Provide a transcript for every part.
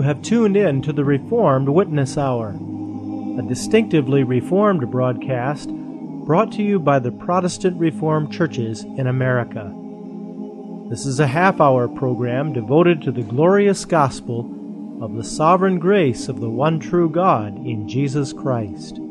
have tuned in to the Reformed Witness Hour, a distinctively Reformed broadcast brought to you by the Protestant Reformed churches in America. This is a half-hour program devoted to the glorious gospel of the sovereign grace of the one true God in Jesus Christ.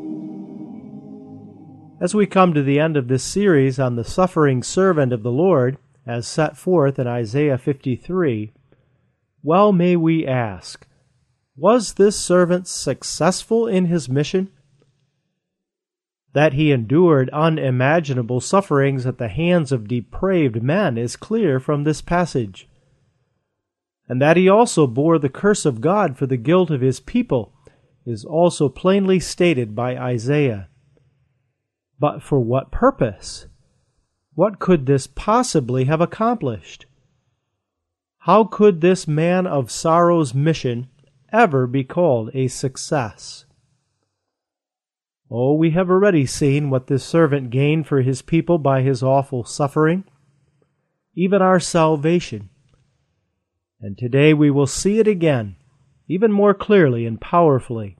As we come to the end of this series on the suffering servant of the Lord, as set forth in Isaiah 53, well may we ask, was this servant successful in his mission? That he endured unimaginable sufferings at the hands of depraved men is clear from this passage, and that he also bore the curse of God for the guilt of his people is also plainly stated by Isaiah. But for what purpose? What could this possibly have accomplished? How could this man of sorrow's mission ever be called a success? Oh, we have already seen what this servant gained for his people by his awful suffering, even our salvation. And today we will see it again, even more clearly and powerfully.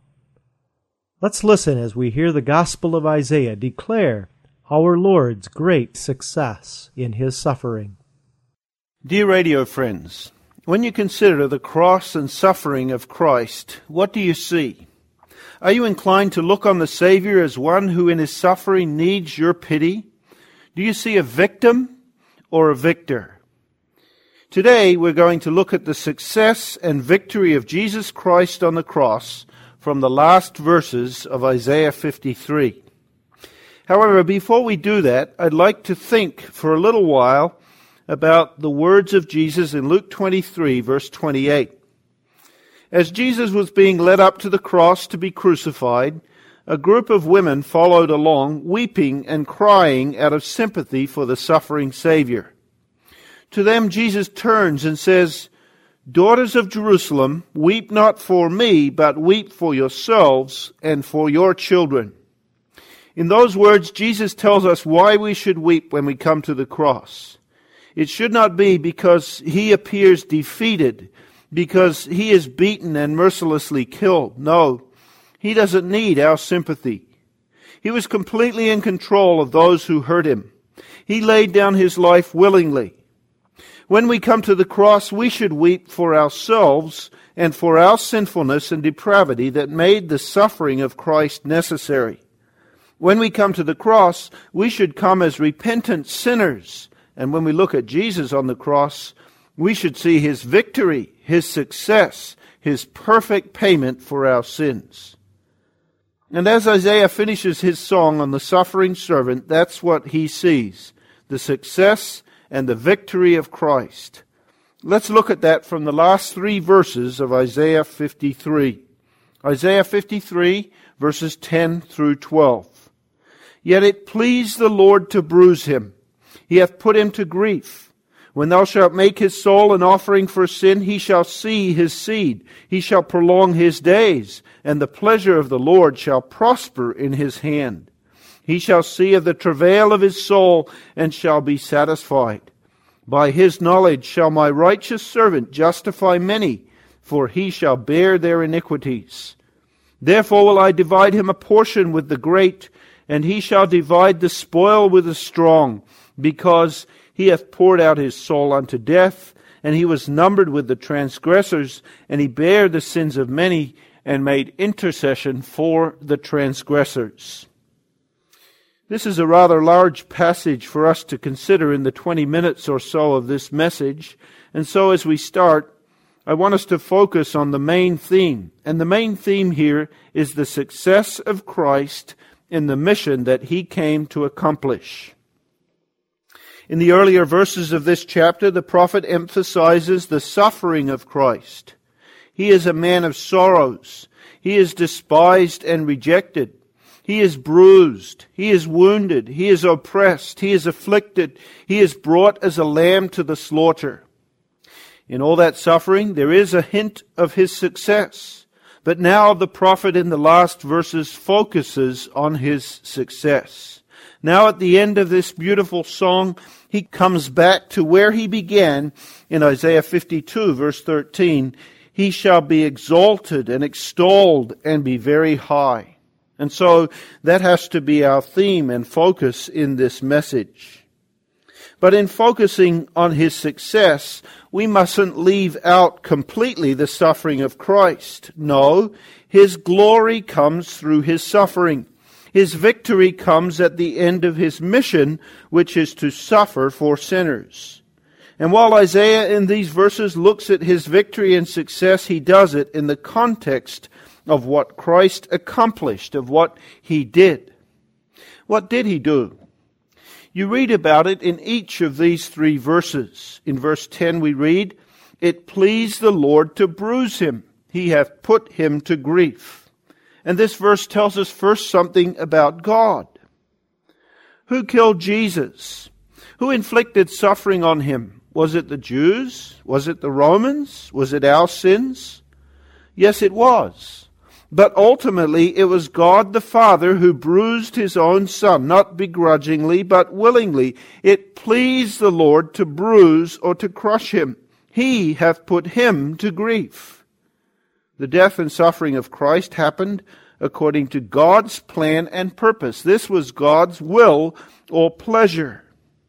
Let's listen as we hear the Gospel of Isaiah declare our Lord's great success in his suffering. Dear radio friends, when you consider the cross and suffering of Christ, what do you see? Are you inclined to look on the Savior as one who in his suffering needs your pity? Do you see a victim or a victor? Today we're going to look at the success and victory of Jesus Christ on the cross from the last verses of Isaiah 53. However, before we do that, I'd like to think for a little while about the words of Jesus in Luke 23, verse 28. As Jesus was being led up to the cross to be crucified, a group of women followed along, weeping and crying out of sympathy for the suffering Savior. To them Jesus turns and says, "Daughters of Jerusalem, weep not for me, but weep for yourselves and for your children." In those words, Jesus tells us why we should weep when we come to the cross. It should not be because he appears defeated, because he is beaten and mercilessly killed. No, he doesn't need our sympathy. He was completely in control of those who hurt him. He laid down his life willingly. When we come to the cross, we should weep for ourselves and for our sinfulness and depravity that made the suffering of Christ necessary. When we come to the cross, we should come as repentant sinners. And when we look at Jesus on the cross, we should see his victory, his success, his perfect payment for our sins. And as Isaiah finishes his song on the suffering servant, that's what he sees, the success and the victory of Christ. Let's look at that from the last 3 verses of Isaiah 53. Isaiah 53, verses 10 through 12. Yet it pleased the Lord to bruise him. He hath put him to grief. When thou shalt make his soul an offering for sin, he shall see his seed. He shall prolong his days, and the pleasure of the Lord shall prosper in his hand. He shall see of the travail of his soul, and shall be satisfied. By his knowledge shall my righteous servant justify many, for he shall bear their iniquities. Therefore will I divide him a portion with the great, and he shall divide the spoil with the strong, because he hath poured out his soul unto death, and he was numbered with the transgressors, and he bare the sins of many, and made intercession for the transgressors. This is a rather large passage for us to consider in the 20 minutes or so of this message, and so as we start, I want us to focus on the main theme. And the main theme here is the success of Christ in the mission that he came to accomplish. In the earlier verses of this chapter, the prophet emphasizes the suffering of Christ. He is a man of sorrows. He is despised and rejected. He is bruised. He is wounded. He is oppressed. He is afflicted. He is brought as a lamb to the slaughter. In all that suffering, there is a hint of his success. But now the prophet in the last verses focuses on his success. Now at the end of this beautiful song, he comes back to where he began in Isaiah 52, verse 13. he shall be exalted and extolled and be very high. And so that has to be our theme and focus in this message. But in focusing on his success, we mustn't leave out completely the suffering of Christ. No, his glory comes through his suffering. His victory comes at the end of his mission, which is to suffer for sinners. And while Isaiah in these verses looks at his victory and success, he does it in the context of what Christ accomplished, of what he did. What did he do? You read about it in each of these three verses. In verse 10 we read, "It pleased the Lord to bruise him. He hath put him to grief." And this verse tells us first something about God. Who killed Jesus? Who inflicted suffering on him? Was it the Jews? Was it the Romans? Was it our sins? Yes, it was. But ultimately, it was God the Father who bruised his own Son, not begrudgingly, but willingly. It pleased the Lord to bruise or to crush him. He hath put him to grief. The death and suffering of Christ happened according to God's plan and purpose. This was God's will or pleasure.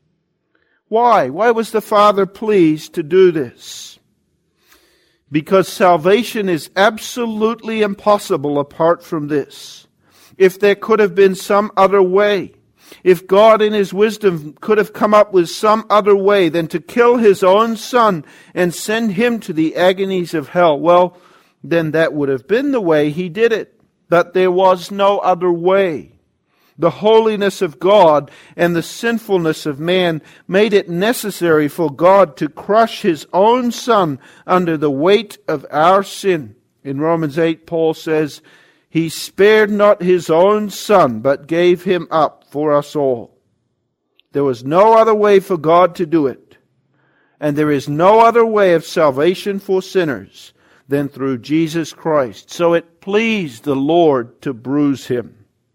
Why? Why was the Father pleased to do this? Because salvation is absolutely impossible apart from this. If there could have been some other way, if God in his wisdom could have come up with some other way than to kill his own Son and send him to the agonies of hell, well, then that would have been the way he did it. But there was no other way. The holiness of God and the sinfulness of man made it necessary for God to crush his own Son under the weight of our sin. In Romans 8, Paul says, "He spared not his own Son, but gave him up for us all." There was no other way for God to do it. And there is no other way of salvation for sinners than through Jesus Christ. So it pleased the Lord to bruise him.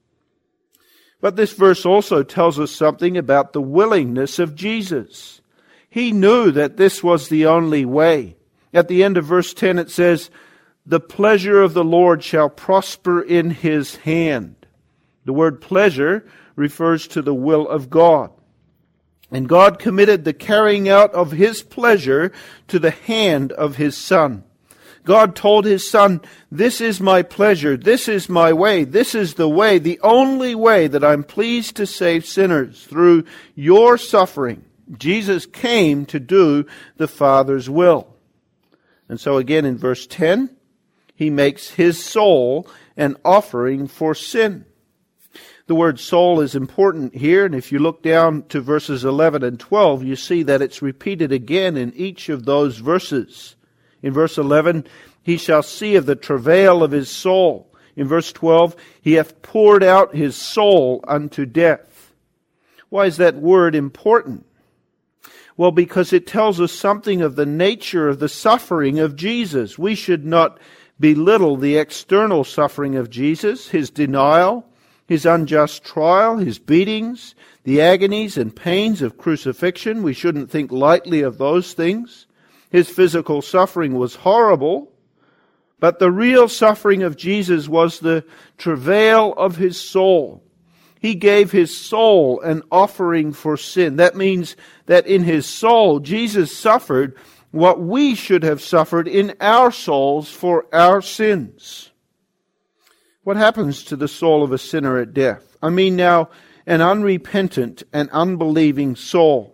But this verse also tells us something about the willingness of Jesus. He knew that this was the only way. At the end of verse 10 it says, "The pleasure of the Lord shall prosper in his hand." The word pleasure refers to the will of God. And God committed the carrying out of his pleasure to the hand of his Son. God told his Son, "This is my pleasure, this is my way, this is the way, the only way that I'm pleased to save sinners through your suffering." Jesus came to do the Father's will. And so again in verse 10, he makes his soul an offering for sin. The word soul is important here, and if you look down to verses 11 and 12, you see that it's repeated again in each of those verses. In verse 11, "He shall see of the travail of his soul." In verse 12, "He hath poured out his soul unto death." Why is that word important? Well, because it tells us something of the nature of the suffering of Jesus. We should not belittle the external suffering of Jesus, his denial, his unjust trial, his beatings, the agonies and pains of crucifixion. We shouldn't think lightly of those things. His physical suffering was horrible, but the real suffering of Jesus was the travail of his soul. He gave his soul an offering for sin. That means that in his soul, Jesus suffered what we should have suffered in our souls for our sins. What happens to the soul of a sinner at death? I mean now, an unrepentant and unbelieving soul.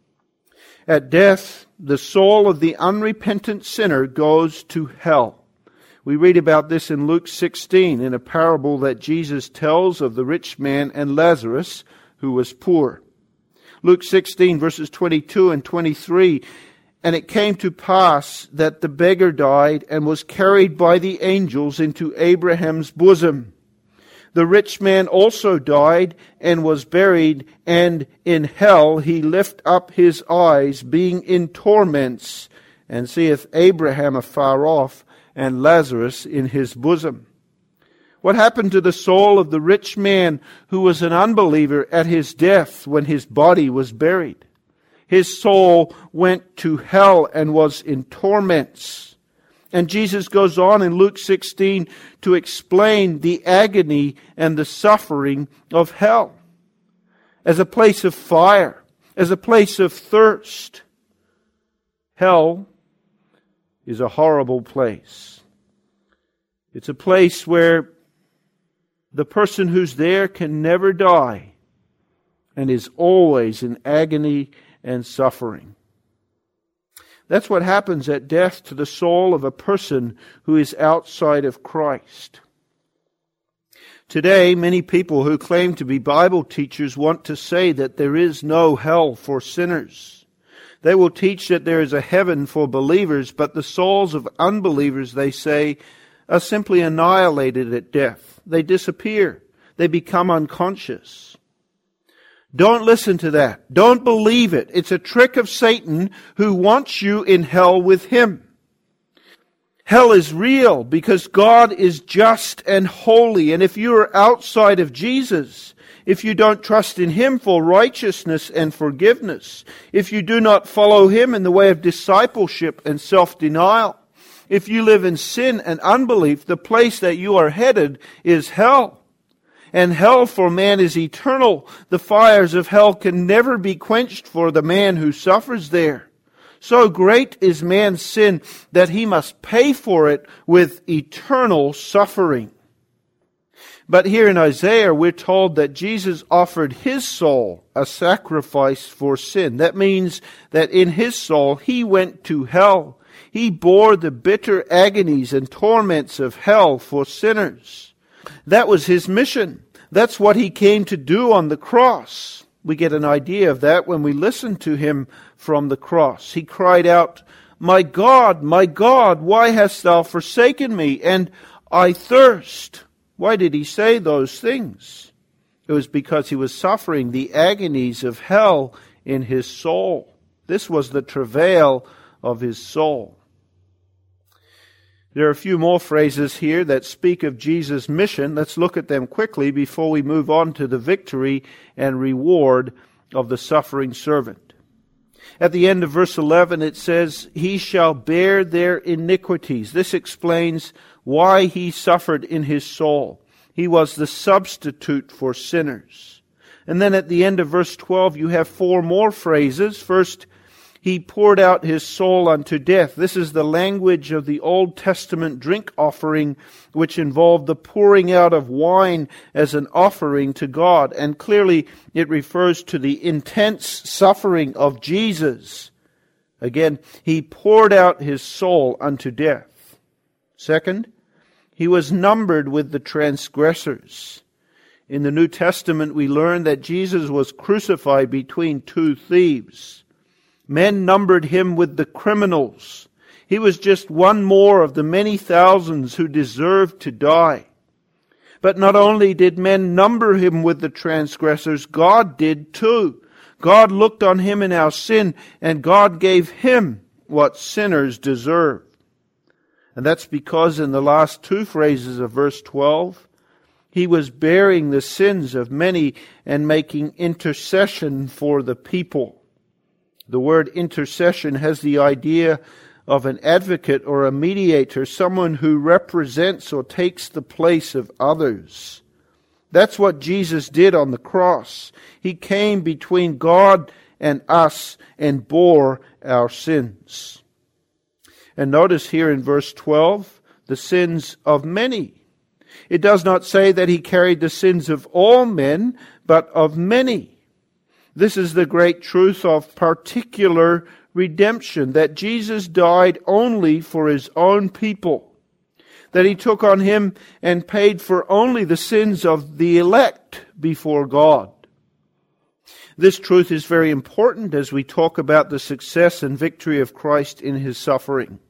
At death, the soul of the unrepentant sinner goes to hell. We read about this in Luke 16 in a parable that Jesus tells of the rich man and Lazarus who was poor. Luke 16 verses 22 and 23, "And it came to pass that the beggar died and was carried by the angels into Abraham's bosom. The rich man also died and was buried, and in hell he lift up his eyes, being in torments, and seeth Abraham afar off, and Lazarus in his bosom." What happened to the soul of the rich man who was an unbeliever at his death when his body was buried? His soul went to hell and was in torments. And Jesus goes on in Luke 16 to explain the agony and the suffering of hell as a place of fire, as a place of thirst. Hell is a horrible place. It's a place where the person who's there can never die and is always in agony and suffering. That's what happens at death to the soul of a person who is outside of Christ. Today, many people who claim to be Bible teachers want to say that there is no hell for sinners. They will teach that there is a heaven for believers, but the souls of unbelievers, they say, are simply annihilated at death. They disappear. They become unconscious. Don't listen to that. Don't believe it. It's a trick of Satan who wants you in hell with him. Hell is real because God is just and holy. And if you are outside of Jesus, if you don't trust in Him for righteousness and forgiveness, if you do not follow Him in the way of discipleship and self-denial, if you live in sin and unbelief, the place that you are headed is hell. And hell for man is eternal. The fires of hell can never be quenched for the man who suffers there. So great is man's sin that he must pay for it with eternal suffering. But here in Isaiah, we're told that Jesus offered His soul a sacrifice for sin. That means that in His soul, He went to hell. He bore the bitter agonies and torments of hell for sinners. That was His mission. That's what He came to do on the cross. We get an idea of that when we listen to Him from the cross. He cried out, my God, why hast Thou forsaken me? And I thirst." Why did He say those things? It was because He was suffering the agonies of hell in His soul. This was the travail of His soul. There are a few more phrases here that speak of Jesus' mission. Let's look at them quickly before we move on to the victory and reward of the suffering servant. At the end of verse 11 it says, "He shall bear their iniquities." This explains why He suffered in His soul. He was the substitute for sinners. And then at the end of verse 12 you have four more phrases. First, He poured out His soul unto death. This is the language of the Old Testament drink offering, which involved the pouring out of wine as an offering to God. And clearly it refers to the intense suffering of Jesus. Again, He poured out His soul unto death. Second, He was numbered with the transgressors. In the New Testament we learn that Jesus was crucified between two thieves. Men numbered Him with the criminals. He was just one more of the many thousands who deserved to die. But not only did men number Him with the transgressors, God did too. God looked on Him in our sin, and God gave Him what sinners deserve. And that's because in the last two phrases of verse 12, He was bearing the sins of many and making intercession for the people. The word intercession has the idea of an advocate or a mediator, someone who represents or takes the place of others. That's what Jesus did on the cross. He came between God and us and bore our sins. And notice here in verse 12, the sins of many. It does not say that He carried the sins of all men, but of many. This is the great truth of particular redemption, that Jesus died only for His own people, that He took on Him and paid for only the sins of the elect before God. This truth is very important as we talk about the success and victory of Christ in His suffering.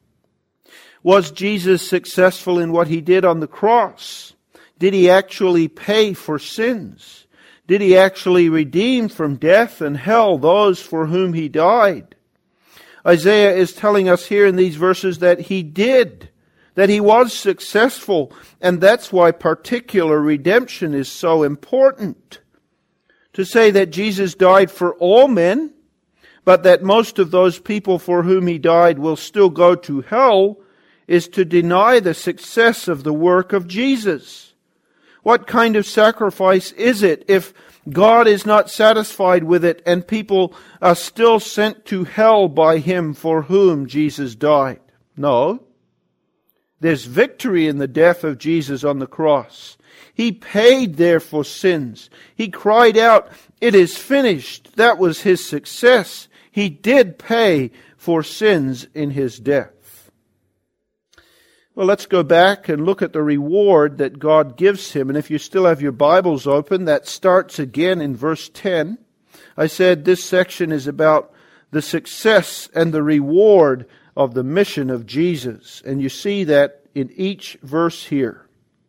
Was Jesus successful in what He did on the cross? Did He actually pay for sins? Did He actually redeem from death and hell those for whom He died? Isaiah is telling us here in these verses that He did, that He was successful, and that's why particular redemption is so important. To say that Jesus died for all men, but that most of those people for whom He died will still go to hell, is to deny the success of the work of Jesus. What kind of sacrifice is it if God is not satisfied with it and people are still sent to hell by Him for whom Jesus died? No. There's victory in the death of Jesus on the cross. He paid there for sins. He cried out, "It is finished." That was His success. He did pay for sins in His death. Well, let's go back and look at the reward that God gives Him. And if you still have your Bibles open, that starts again in verse 10. I said this section is about the success and the reward of the mission of Jesus. And you see that in each verse here.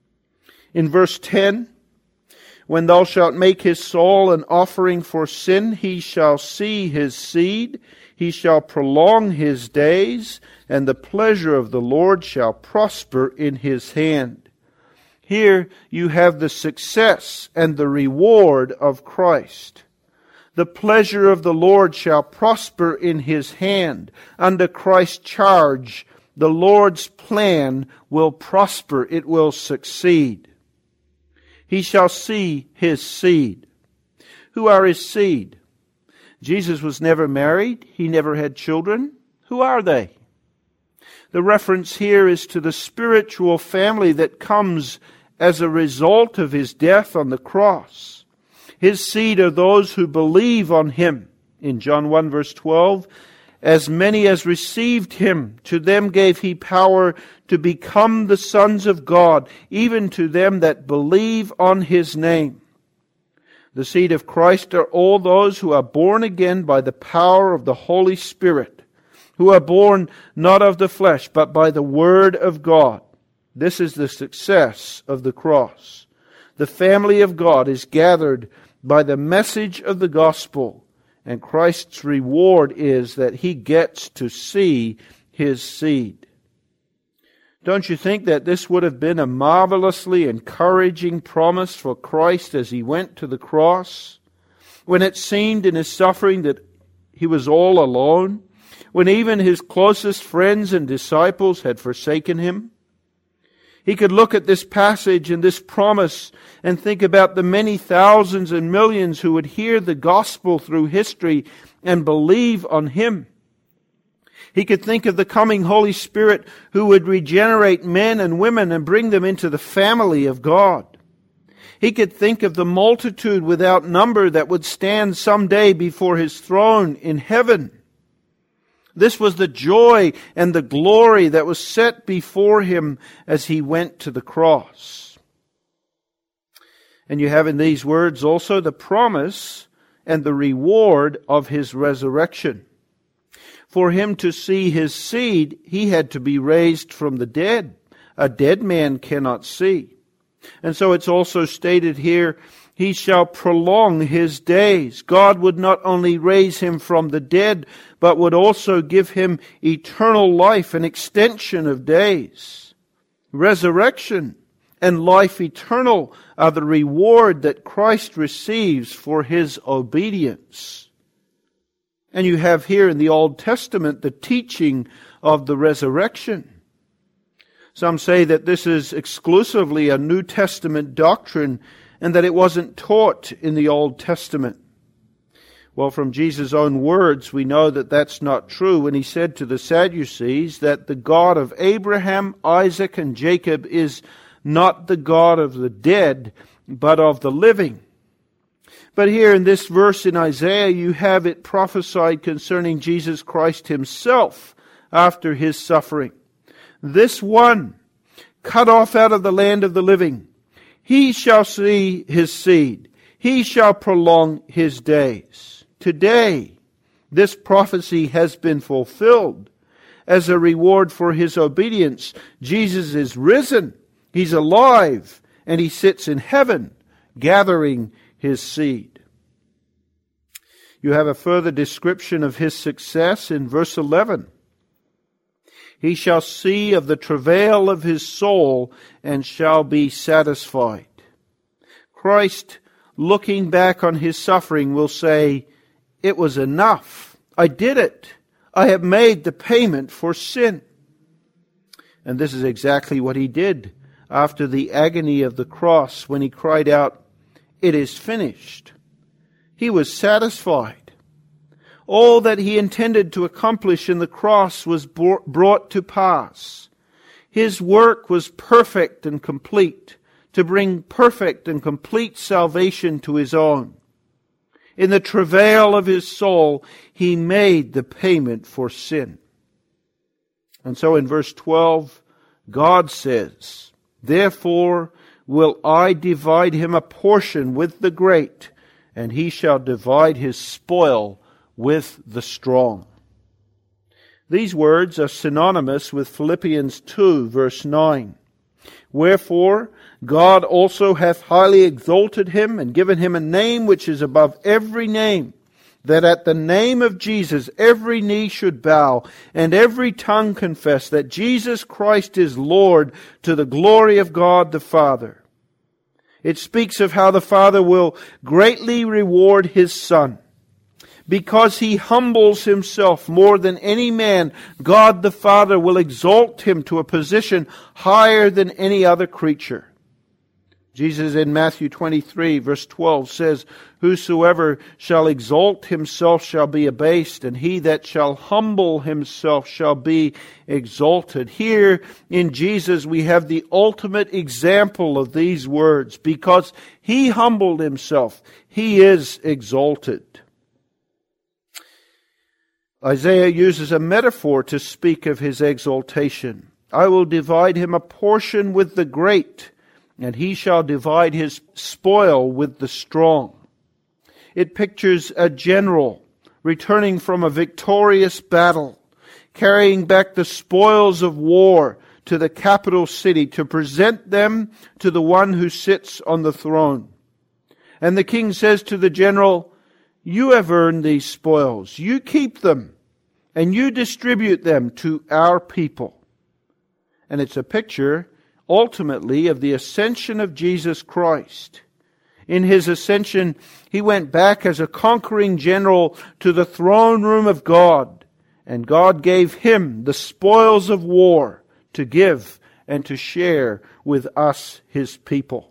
In verse 10, when thou shalt make his soul an offering for sin, he shall see his seed, he shall prolong his days, and the pleasure of the Lord shall prosper in his hand. Here you have the success and the reward of Christ. The pleasure of the Lord shall prosper in his hand. Under Christ's charge, the Lord's plan will prosper. It will succeed. He shall see his seed. Who are his seed? Jesus was never married. He never had children. Who are they? The reference here is to the spiritual family that comes as a result of his death on the cross. His seed are those who believe on him. In John 1 verse 12, as many as received him, to them gave he power to become the sons of God, even to them that believe on his name. The seed of Christ are all those who are born again by the power of the Holy Spirit, who are born not of the flesh, but by the Word of God. This is the success of the cross. The family of God is gathered by the message of the gospel, and Christ's reward is that he gets to see his seed. Don't you think that this would have been a marvelously encouraging promise for Christ as he went to the cross? When it seemed in his suffering that he was all alone, when even his closest friends and disciples had forsaken him? He could look at this passage and this promise and think about the many thousands and millions who would hear the gospel through history and believe on him. He could think of the coming Holy Spirit who would regenerate men and women and bring them into the family of God. He could think of the multitude without number that would stand someday before his throne in heaven. This was the joy and the glory that was set before him as he went to the cross. And you have in these words also the promise and the reward of his resurrection. For him to see his seed, he had to be raised from the dead. A dead man cannot see. And so it's also stated here, he shall prolong his days. God would not only raise him from the dead, but would also give him eternal life, an extension of days. Resurrection and life eternal are the reward that Christ receives for his obedience. And you have here in the Old Testament the teaching of the resurrection. Some say that this is exclusively a New Testament doctrine and that it wasn't taught in the Old Testament. Well, from Jesus' own words, we know that that's not true when he said to the Sadducees that the God of Abraham, Isaac, and Jacob is not the God of the dead, but of the living. But here in this verse in Isaiah, you have it prophesied concerning Jesus Christ himself after his suffering. This one, cut off out of the land of the living, he shall see his seed. He shall prolong his days. Today, this prophecy has been fulfilled. As a reward for his obedience, Jesus is risen. He's alive. And he sits in heaven, gathering his seed. You have a further description of his success in verse 11. He shall see of the travail of his soul and shall be satisfied. Christ, looking back on his suffering, will say, it was enough. I did it. I have made the payment for sin. And this is exactly what he did after the agony of the cross when he cried out, "It is finished." He was satisfied. All that he intended to accomplish in the cross was brought to pass. His work was perfect and complete, to bring perfect and complete salvation to his own. In the travail of his soul, he made the payment for sin. And so in verse 12, God says, "Therefore will I divide him a portion with the great, and he shall divide his spoil with the strong." These words are synonymous with Philippians 2, verse 9. "Wherefore God also hath highly exalted him, and given him a name which is above every name, that at the name of Jesus every knee should bow, and every tongue confess that Jesus Christ is Lord, to the glory of God the Father." It speaks of how the Father will greatly reward his Son. Because he humbles himself more than any man, God the Father will exalt him to a position higher than any other creature. Jesus in Matthew 23 verse 12 says, "Whosoever shall exalt himself shall be abased, and he that shall humble himself shall be exalted." Here in Jesus we have the ultimate example of these words. Because he humbled himself, he is exalted. Isaiah uses a metaphor to speak of his exaltation. "I will divide him a portion with the great, and he shall divide his spoil with the strong." It pictures a general returning from a victorious battle, carrying back the spoils of war to the capital city to present them to the one who sits on the throne. And the king says to the general, "You have earned these spoils. You keep them, and you distribute them to our people." And it's a picture, ultimately, of the ascension of Jesus Christ. In his ascension, he went back as a conquering general to the throne room of God, and God gave him the spoils of war to give and to share with us, his people.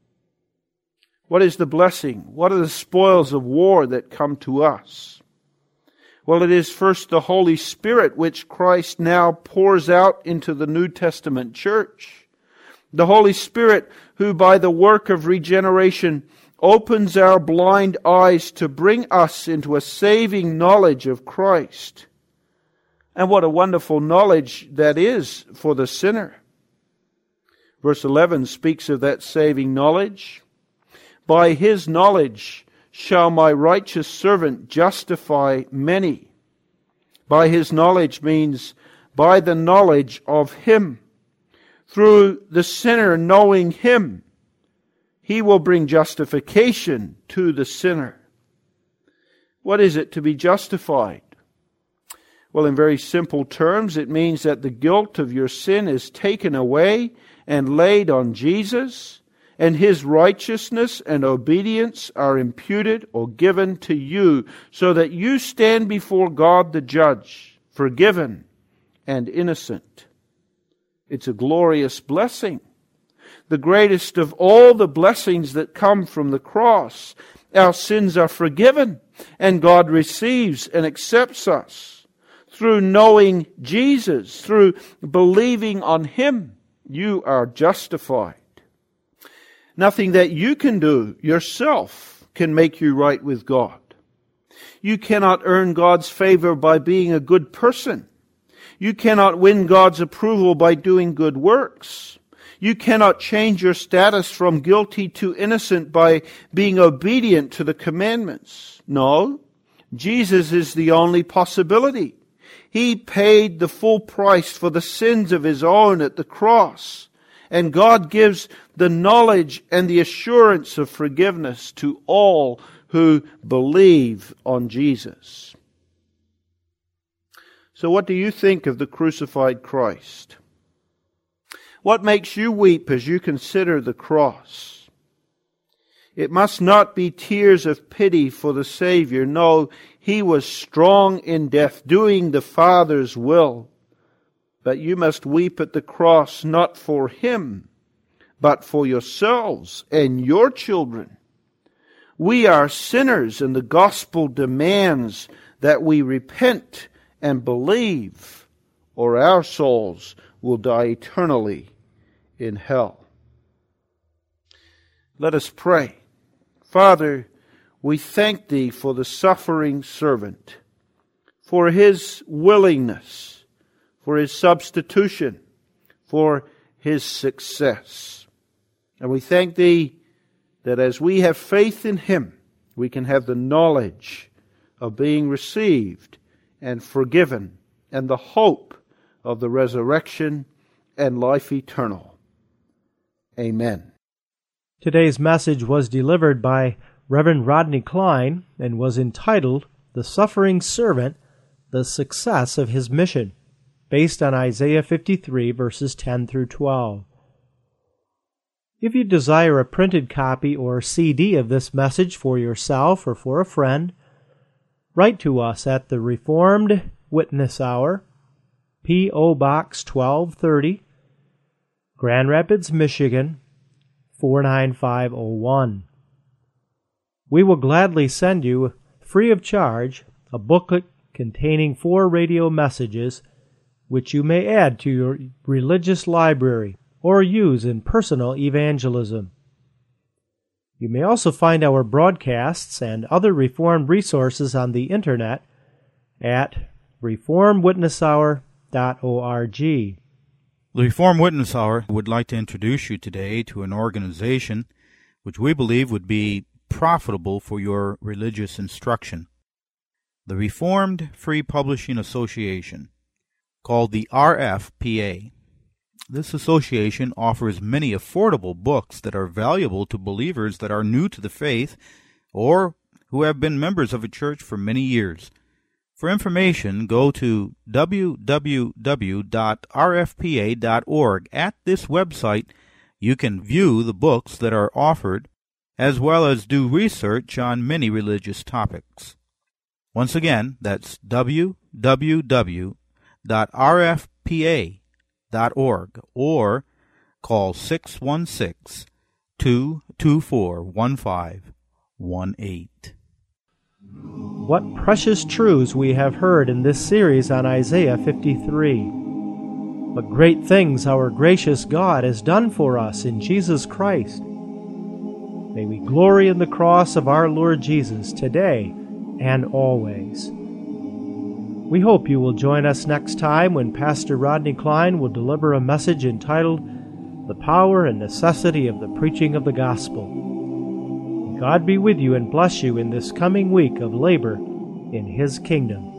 What is the blessing? What are the spoils of war that come to us? Well, it is first the Holy Spirit which Christ now pours out into the New Testament church. The Holy Spirit who by the work of regeneration opens our blind eyes to bring us into a saving knowledge of Christ. And what a wonderful knowledge that is for the sinner. Verse 11 speaks of that saving knowledge. "By his knowledge shall my righteous servant justify many." By his knowledge means by the knowledge of him. Through the sinner knowing him, he will bring justification to the sinner. What is it to be justified? Well, in very simple terms, it means that the guilt of your sin is taken away and laid on Jesus, and his righteousness and obedience are imputed or given to you, so that you stand before God the judge, forgiven and innocent. It's a glorious blessing, the greatest of all the blessings that come from the cross. Our sins are forgiven, and God receives and accepts us. Through knowing Jesus, through believing on him, you are justified. Nothing that you can do yourself can make you right with God. You cannot earn God's favor by being a good person. You cannot win God's approval by doing good works. You cannot change your status from guilty to innocent by being obedient to the commandments. No, Jesus is the only possibility. He paid the full price for the sins of his own at the cross. And God gives the knowledge and the assurance of forgiveness to all who believe on Jesus. So what do you think of the crucified Christ? What makes you weep as you consider the cross? It must not be tears of pity for the Savior. No, he was strong in death, doing the Father's will. but you must weep at the cross not for him, but for yourselves and your children. We are sinners, and the gospel demands that we repent and believe, or our souls will die eternally in hell. Let us pray. Father, we thank thee for the suffering servant, for his willingness, for his substitution, for his success. And we thank thee that as we have faith in him, we can have the knowledge of being received and forgiven, and the hope of the resurrection and life eternal. Amen. Today's message was delivered by Reverend Rodney Klein and was entitled, "The Suffering Servant, the Success of His Mission," based on Isaiah 53, verses 10 through 12. If you desire a printed copy or CD of this message for yourself or for a friend, write to us at the Reformed Witness Hour, P.O. Box 1230, Grand Rapids, Michigan, 49501. We will gladly send you, free of charge, a booklet containing 4 radio messages which you may add to your religious library or use in personal evangelism. You may also find our broadcasts and other Reformed resources on the Internet at reformedwitnesshour.org. The Reformed Witness Hour would like to introduce you today to an organization which we believe would be profitable for your religious instruction. The Reformed Free Publishing Association, called the RFPA. This association offers many affordable books that are valuable to believers that are new to the faith or who have been members of a church for many years. For information, go to www.rfpa.org. At this website, you can view the books that are offered, as well as do research on many religious topics. Once again, that's www.rfpa.org or call 616-224-1518. What precious truths we have heard in this series on Isaiah 53. What great things our gracious God has done for us in Jesus Christ. May we glory in the cross of our Lord Jesus today and always. We hope you will join us next time when Pastor Rodney Klein will deliver a message entitled, "The Power and Necessity of the Preaching of the Gospel." God be with you and bless you in this coming week of labor in His kingdom.